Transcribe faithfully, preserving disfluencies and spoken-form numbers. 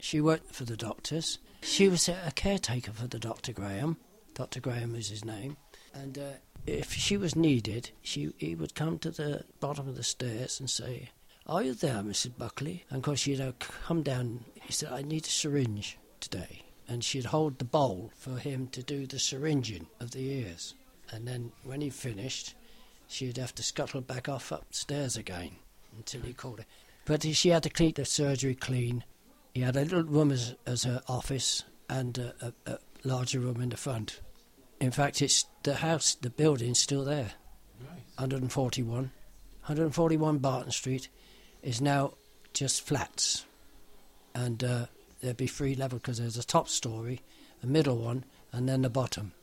She worked for the doctors. She was a caretaker for the Doctor Graham. Doctor Graham was his name. And uh, if she was needed, she he would come to the bottom of the stairs and say, "Are you there, Missus Buckley?" And of course she'd uh, come down. He said, "I need a syringe today." And she'd hold the bowl for him to do the syringing of the ears. And then when he finished, she'd have to scuttle back off upstairs again until he called her. But she had to keep the surgery clean. He had a little room as, as her office and a, a, a larger room in the front. In fact, it's the house, the building's still there. Nice. one forty-one. one forty-one Barton Street is now just flats. And uh, there'd be three levels because there's a top story, a middle one, and then the bottom.